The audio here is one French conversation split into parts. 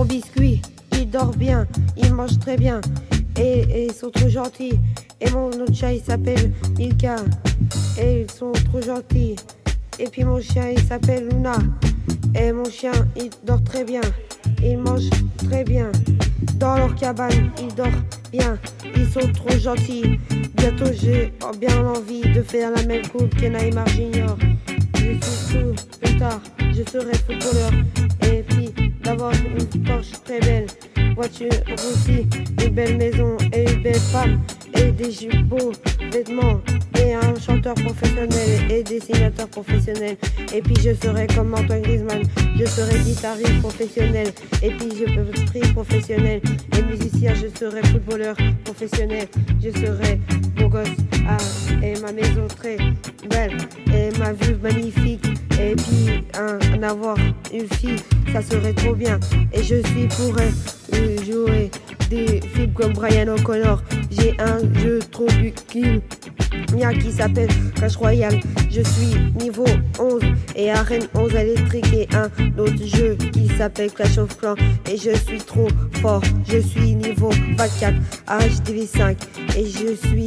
mon biscuit, il dort bien, il mange très bien. Et ils sont trop gentils. Et mon autre chat, il s'appelle Milka. Et ils sont trop gentils. Et puis mon chien, il s'appelle Luna. Et mon chien, il dort très bien. Il mange très bien. Dans leur cabane, ils dorment bien. Ils sont trop gentils. Bientôt, j'ai bien envie de faire la même coupe que Neymar Junior. Je suis tout plus tard, je serai footballeur. Et puis, d'avoir une Porsche très belle. Voiture aussi, une belle maison et une belle femme. Et des beaux vêtements. Et un chanteur professionnel et dessinateur professionnel. Et puis je serai comme Antoine Griezmann, je serai guitariste professionnel. Et puis je serai professionnel et musicien, je serai footballeur professionnel. Je serai beau gosse, et ma maison très belle et ma vue magnifique. Et puis avoir une fille, ça serait trop bien. Et je suis pourrais jouer des films comme Brian O'Connor. J'ai un jeu trop bucule qui s'appelle Clash Royale. Je suis niveau 11 et arène 11 électrique. Et un autre jeu qui s'appelle Clash of Clans. Et je suis trop fort, je suis niveau 24 HDV5. Et je suis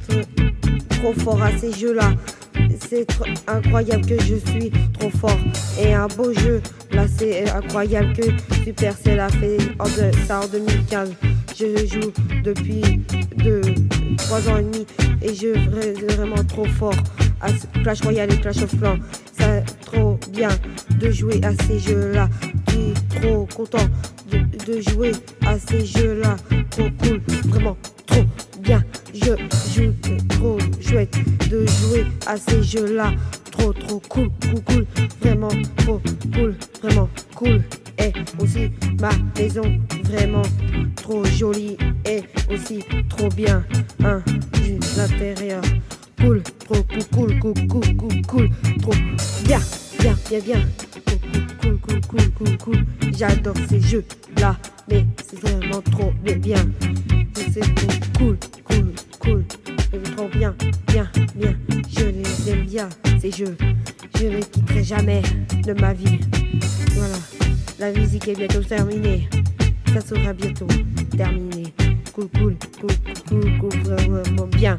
trop fort à ces jeux là. C'est incroyable que je suis trop fort. Et un beau jeu, là c'est incroyable que Supercell a fait ça en 2015. Je joue depuis 3 ans et demi et je suis vraiment trop fort à Clash Royale et Clash of Clans. C'est trop bien de jouer à ces jeux-là. Je suis trop content de jouer à ces jeux-là. Trop cool, vraiment trop bien. Je joue trop chouette de jouer à ces jeux-là. Trop cool, vraiment trop cool, vraiment cool. Et aussi ma maison vraiment trop jolie et aussi trop bien, du l'intérieur. Cool, trop cool, trop bien. Cool. J'adore ces jeux-là, mais c'est vraiment trop bien. C'est trop cool. Trop bien. Je les aime bien, ces jeux. Je les quitterai jamais de ma vie. Voilà, la musique est bientôt terminée. Ça sera bientôt terminé. Cool, vraiment bien.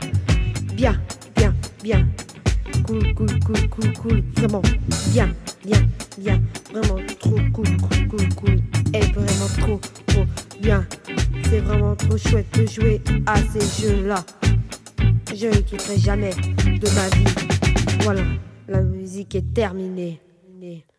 Cool, vraiment bien. Vraiment trop cool. Et vraiment trop bien. C'est vraiment trop chouette de jouer à ces jeux-là. Je ne quitterai jamais de ma vie. Voilà, la musique est terminée.